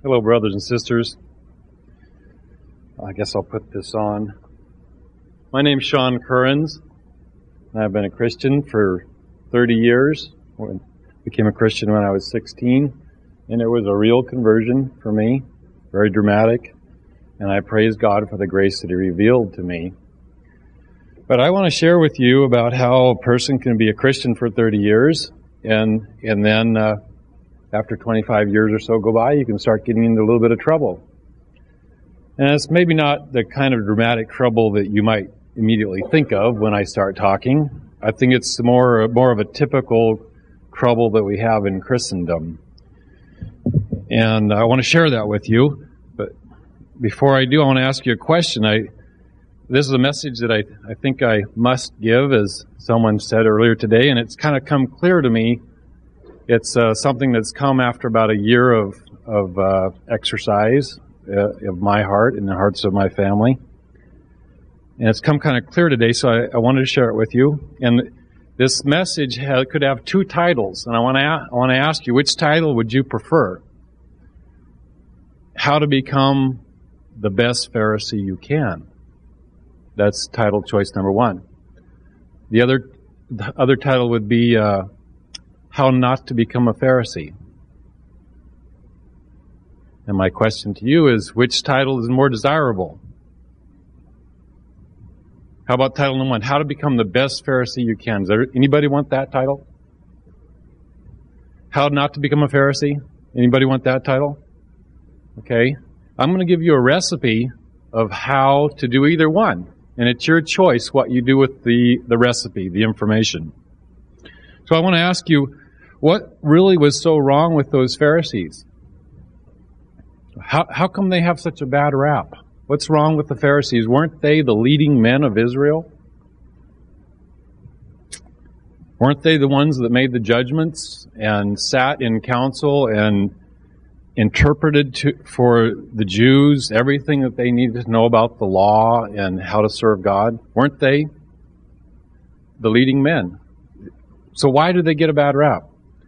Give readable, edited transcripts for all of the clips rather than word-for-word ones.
Hello, brothers and sisters. I guess I'll put this on. My name's Sean Currens. I've been a Christian for 30 years. I became a Christian when I was 16, and it was a real conversion for me, very dramatic, and I praise God for the grace that He revealed to me. But I want to share with you about how a person can be a Christian for 30 years, and then after 25 years or so go by, you can start getting into a little bit of trouble. And it's maybe not the kind of dramatic trouble that you might immediately think of when I start talking. I think it's more of a typical trouble that we have in Christendom. And I want to share that with you. But before I do, I want to ask you a question. This is a message that I think I must give, as someone said earlier today, and it's kind of come clear to me. It's something that's come after about a year of exercise of my heart and the hearts of my family. And it's come kind of clear today, so I wanted to share it with you. And this message could have two titles, and I want to ask you, which title would you prefer? How to become the best Pharisee you can. That's title choice number one. The other title would be How Not to Become a Pharisee. And my question to you is, which title is more desirable? How about title number one, How to Become the Best Pharisee You Can? Does anybody want that title? How Not to Become a Pharisee? Anybody want that title? Okay. I'm going to give you a recipe of how to do either one. And it's your choice what you do with the recipe, the information. So I want to ask you, what really was so wrong with those Pharisees? How come they have such a bad rap? What's wrong with the Pharisees? Weren't they the leading men of Israel? Weren't they the ones that made the judgments and sat in council and interpreted for the Jews everything that they needed to know about the law and how to serve God? Weren't they the leading men? So why did they get a bad rap?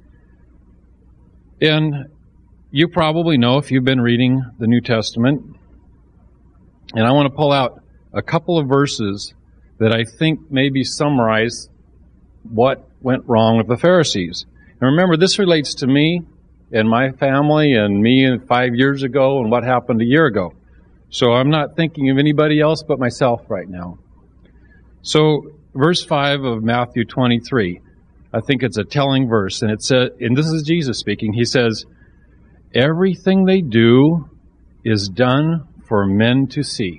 And you probably know if you've been reading the New Testament, and I want to pull out a couple of verses that I think maybe summarize what went wrong with the Pharisees. And remember, this relates to me and my family and me 5 years ago and what happened a year ago. So I'm not thinking of anybody else but myself right now. So verse 5 of Matthew 23, I think it's a telling verse, and it says, and this is Jesus speaking, He says, "Everything they do is done for men to see."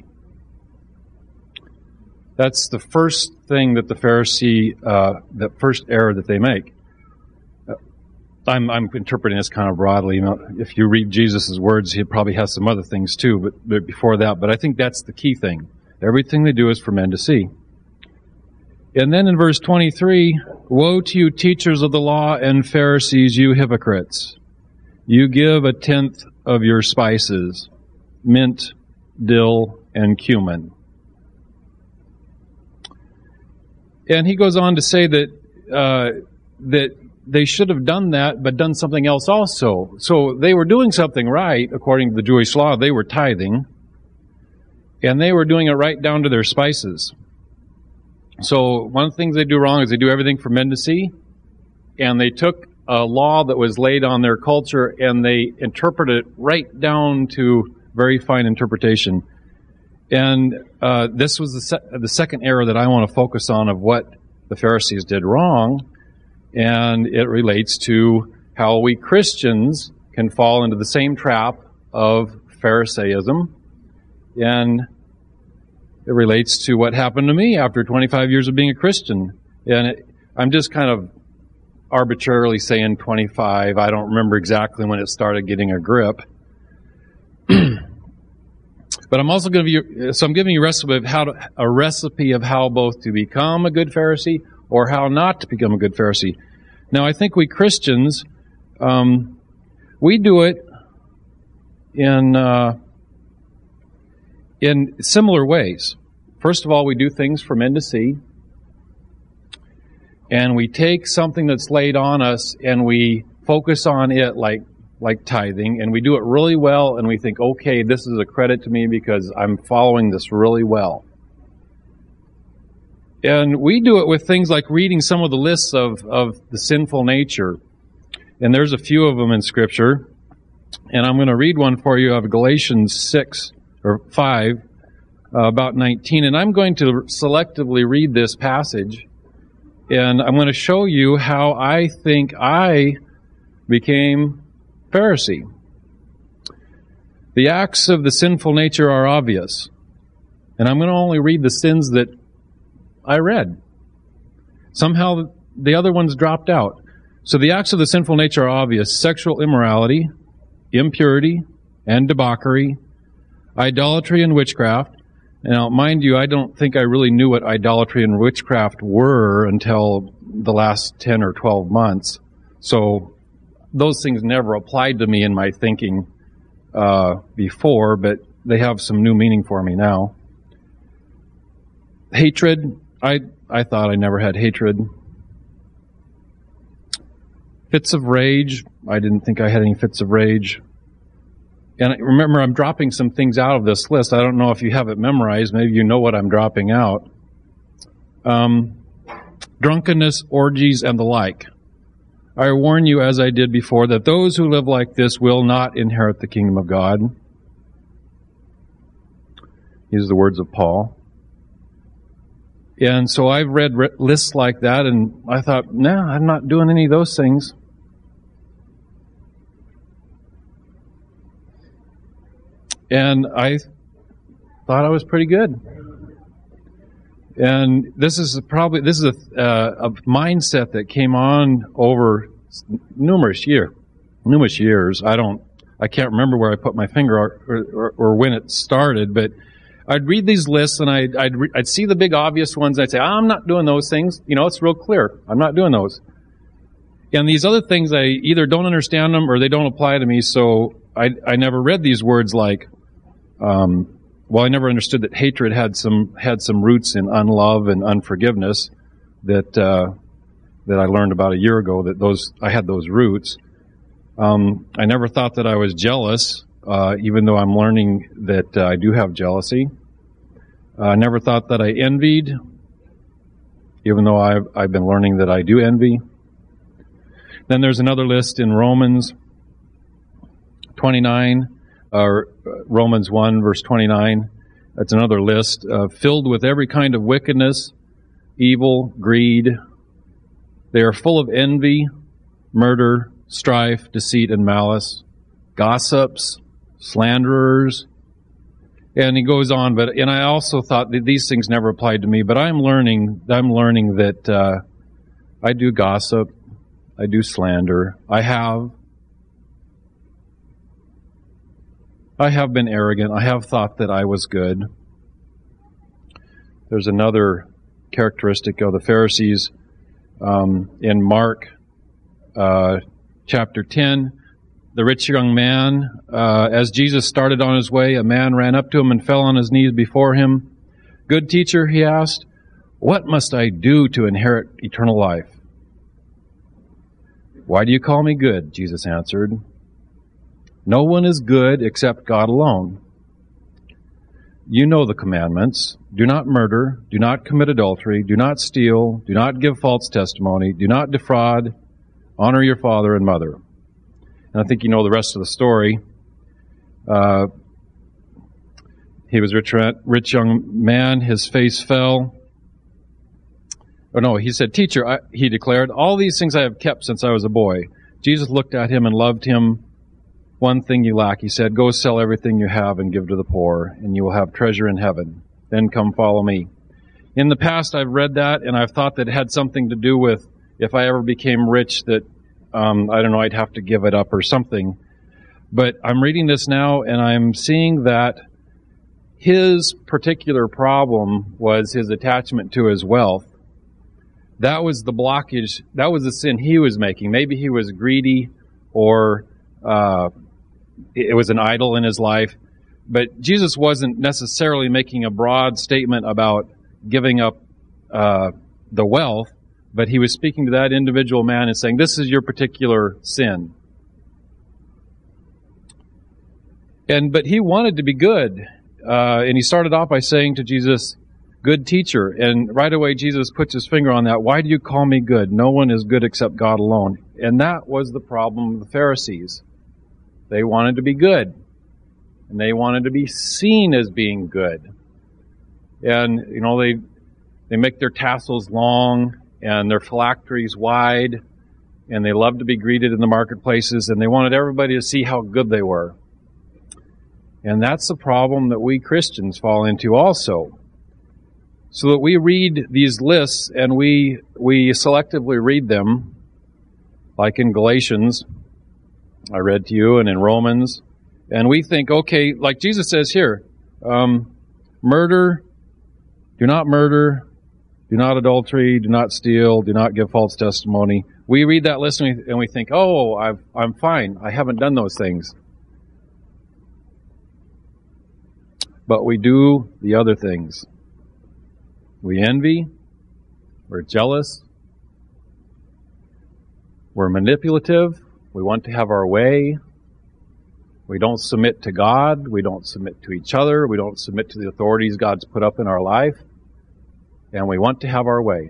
That's the first thing that the Pharisee, the first error that they make. I'm interpreting this kind of broadly. You know, if you read Jesus' words, He probably has some other things too, but before that. But I think that's the key thing. Everything they do is for men to see. And then in verse 23, "Woe to you, teachers of the law and Pharisees, you hypocrites! You give 1/10 of your spices, mint, dill, and cumin." And he goes on to say that they should have done that, but done something else also. So they were doing something right, according to the Jewish law. They were tithing, and they were doing it right down to their spices. So one of the things they do wrong is they do everything for men to see, and they took a law that was laid on their culture, and they interpreted it right down to very fine interpretation. And this was the second error that I want to focus on of what the Pharisees did wrong, and it relates to how we Christians can fall into the same trap of Pharisaism, and it relates to what happened to me after 25 years of being a Christian. And I'm just kind of arbitrarily saying 25. I don't remember exactly when it started getting a grip. But I'm also going to I'm giving you a recipe of how both to become a good Pharisee or how not to become a good Pharisee. Now, I think we Christians, we do it in similar ways. First of all, we do things for men to see. And we take something that's laid on us and we focus on it like like tithing, and we do it really well, and we think, okay, this is a credit to me because I'm following this really well. And we do it with things like reading some of the lists of the sinful nature. And there's a few of them in Scripture. And I'm going to read one for you out of Galatians 6 or 5, about 19. And I'm going to selectively read this passage. And I'm going to show you how I think I became Pharisee. The acts of the sinful nature are obvious. And I'm going to only read the sins that I read. Somehow the other ones dropped out. So the acts of the sinful nature are obvious: sexual immorality, impurity, and debauchery, idolatry and witchcraft. Now, mind you, I don't think I really knew what idolatry and witchcraft were until the last 10 or 12 months. So those things never applied to me in my thinking before, but they have some new meaning for me now. Hatred. I thought I never had hatred. Fits of rage. I didn't think I had any fits of rage. And remember, I'm dropping some things out of this list. I don't know if you have it memorized. Maybe you know what I'm dropping out. Drunkenness, orgies, and the like. I warn you, as I did before, that those who live like this will not inherit the kingdom of God. These are the words of Paul. And so I've read lists like that, and I thought, nah, I'm not doing any of those things. And I thought I was pretty good. And this is a mindset that came on over numerous years. I can't remember where I put my finger or when it started, but I'd read these lists and I'd see the big obvious ones. And I'd say, I'm not doing those things. It's real clear. I'm not doing those. And these other things, I either don't understand them or they don't apply to me. So I never read these words like, I never understood that hatred had some roots in unlove and unforgiveness that I learned about a year ago, that I had those roots. I never thought that I was jealous, even though I'm learning that I do have jealousy. I never thought that I envied, even though I've been learning that I do envy. Then there's another list in Romans 29, or Romans 1, verse 29. That's another list filled with every kind of wickedness, evil, greed. They are full of envy, murder, strife, deceit, and malice, gossips, slanderers. And he goes on, and I also thought that these things never applied to me, but I'm learning that I do gossip, I do slander, I have been arrogant, I have thought that I was good. There's another characteristic of the Pharisees in Mark chapter 10. The rich young man, as Jesus started on his way, a man ran up to him and fell on his knees before him. "Good teacher," he asked, "what must I do to inherit eternal life?" "Why do you call me good?" Jesus answered. "No one is good except God alone. You know the commandments. Do not murder, do not commit adultery, do not steal, do not give false testimony, do not defraud, honor your father and mother." And I think you know the rest of the story. He was a rich young man. His face fell. Oh no, he said, "Teacher," he declared, "all these things I have kept since I was a boy." Jesus looked at him and loved him. "One thing you lack," he said. "Go sell everything you have and give to the poor, and you will have treasure in heaven. Then come follow me." In the past, I've read that, and I've thought that it had something to do with if I ever became rich, that I don't know, I'd have to give it up or something. But I'm reading this now, and I'm seeing that his particular problem was his attachment to his wealth. That was the blockage. That was the sin he was making. Maybe he was greedy, or it was an idol in his life. But Jesus wasn't necessarily making a broad statement about giving up the wealth, but he was speaking to that individual man and saying, this is your particular sin. But he wanted to be good. And he started off by saying to Jesus, "Good teacher." And right away Jesus puts his finger on that. "Why do you call me good? No one is good except God alone." And that was the problem of the Pharisees. They wanted to be good. And they wanted to be seen as being good. And, they make their tassels long and their phylacteries wide. And they loved to be greeted in the marketplaces. And they wanted everybody to see how good they were. And that's the problem that we Christians fall into also. So that we read these lists and we selectively read them, like in Galatians, I read to you, and in Romans, and we think, okay, like Jesus says here, murder, do not murder, do not adultery, do not steal, do not give false testimony. We read that list and we think, oh, I'm fine. I haven't done those things. But we do the other things. We envy, we're jealous, we're manipulative, we want to have our way, we don't submit to God, we don't submit to each other, we don't submit to the authorities God's put up in our life, and we want to have our way.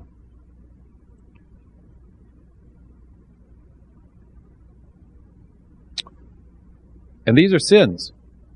And these are sins.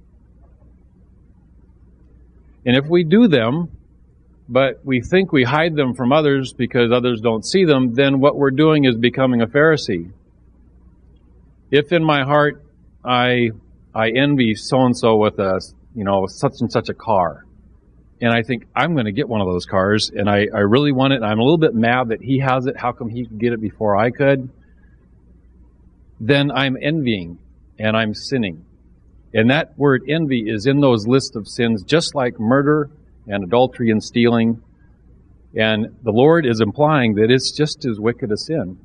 And if we do them, but we think we hide them from others because others don't see them, then what we're doing is becoming a Pharisee. If in my heart I envy so-and-so with such and such a car, and I think I'm going to get one of those cars, and I really want it, and I'm a little bit mad that he has it, how come he could get it before I could? Then I'm envying, and I'm sinning. And that word envy is in those lists of sins, just like murder and adultery and stealing. And the Lord is implying that it's just as wicked a sin.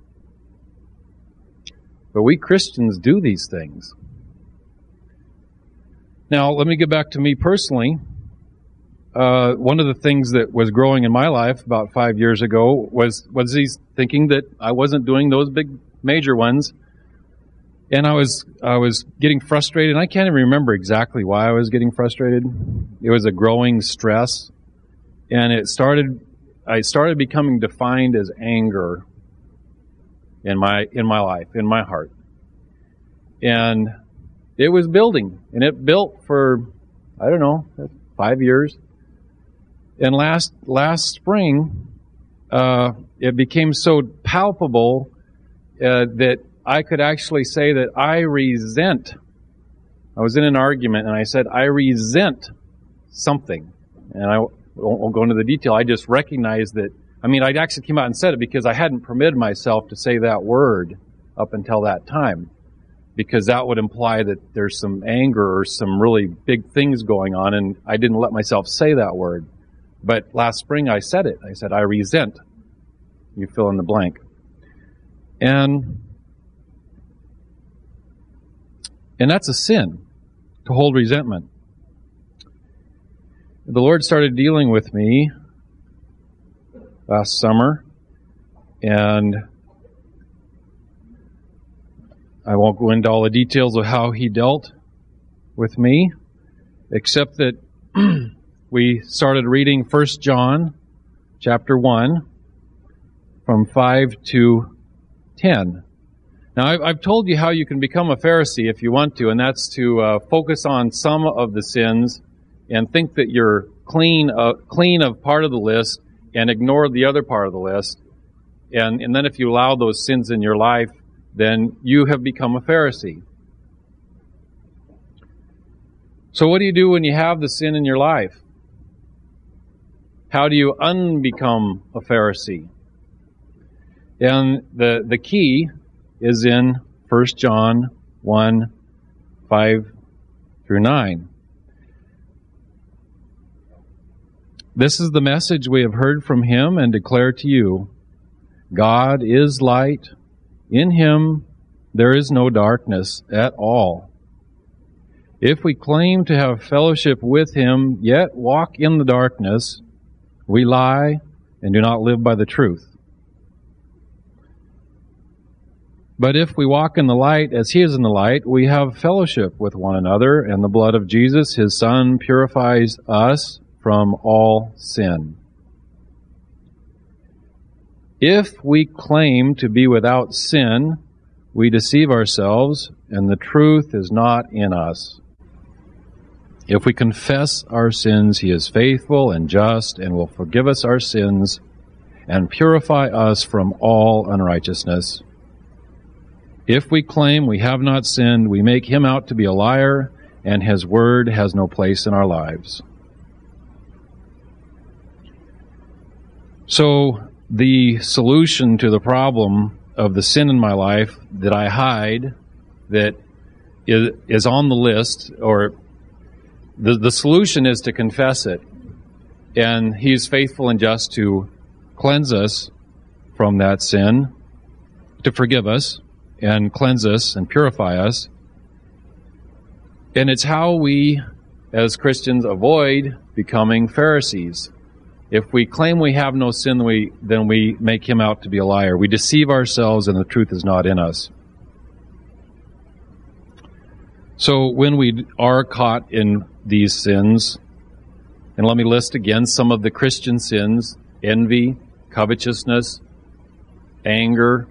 But we Christians do these things. Now, let me get back to me personally. One of the things that was growing in my life about 5 years ago was these thinking that I wasn't doing those big major ones. And I was getting frustrated, and I can't even remember exactly why I was getting frustrated. It was a growing stress, and I started becoming defined as anger in my life, in my heart. And it was building, and it built for, 5 years. And last spring, it became so palpable that I could actually say that I was in an argument and I said, I resent something. And I won't go into the detail. I just recognized that, I actually came out and said it because I hadn't permitted myself to say that word up until that time. Because that would imply that there's some anger or some really big things going on, and I didn't let myself say that word. But last spring I said it. I said, I resent. You fill in the blank. And that's a sin, to hold resentment. The Lord started dealing with me last summer, and I won't go into all the details of how He dealt with me, except that we started reading 1 John chapter 1 from 5 to 10. Now, I've told you how you can become a Pharisee if you want to, and that's to focus on some of the sins and think that you're clean of part of the list and ignore the other part of the list. And then if you allow those sins in your life, then you have become a Pharisee. So what do you do when you have the sin in your life? How do you unbecome a Pharisee? And the key is in 1 John 1, 5 through 9. This is the message we have heard from Him and declare to you. God is light. In Him there is no darkness at all. If we claim to have fellowship with Him, yet walk in the darkness, we lie and do not live by the truth. But if we walk in the light as he is in the light, we have fellowship with one another, and the blood of Jesus, his Son, purifies us from all sin. If we claim to be without sin, we deceive ourselves, and the truth is not in us. If we confess our sins, he is faithful and just and will forgive us our sins and purify us from all unrighteousness. If we claim we have not sinned, we make him out to be a liar, and his word has no place in our lives. So, the solution to the problem of the sin in my life that I hide, that is on the list, or the solution is to confess it. And he's faithful and just to cleanse us from that sin, to forgive us, and cleanse us and purify us. And it's how we, as Christians, avoid becoming Pharisees. If we claim we have no sin, then we make him out to be a liar. We deceive ourselves and the truth is not in us. So when we are caught in these sins, and let me list again some of the Christian sins: envy, covetousness, anger,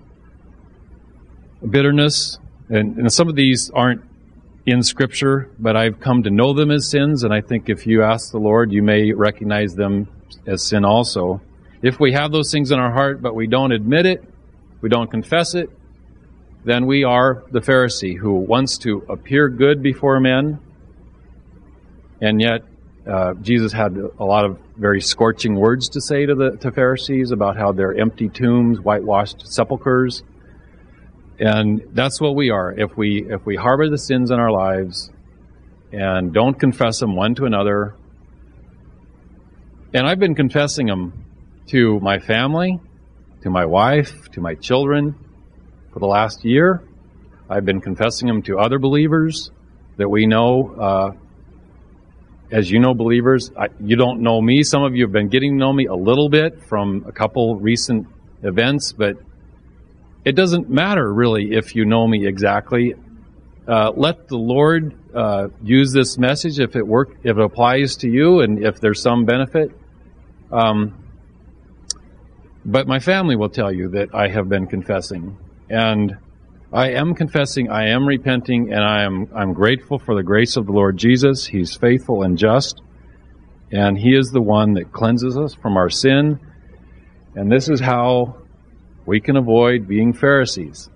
bitterness, and some of these aren't in Scripture, but I've come to know them as sins, and I think if you ask the Lord, you may recognize them as sin also. If we have those things in our heart, but we don't admit it, we don't confess it, then we are the Pharisee who wants to appear good before men, and yet Jesus had a lot of very scorching words to say to Pharisees about how they're empty tombs, whitewashed sepulchres. And that's what we are. If we harbor the sins in our lives and don't confess them one to another, and I've been confessing them to my family, to my wife, to my children for the last year. I've been confessing them to other believers that we know. As you know, believers, you don't know me. Some of you have been getting to know me a little bit from a couple recent events, but it doesn't matter really if you know me exactly. Let the Lord use this message if it applies to you and if there's some benefit. But my family will tell you that I have been confessing, and I am confessing, I am repenting, and I'm grateful for the grace of the Lord Jesus. He's faithful and just, and he is the one that cleanses us from our sin. And this is how we can avoid being Pharisees.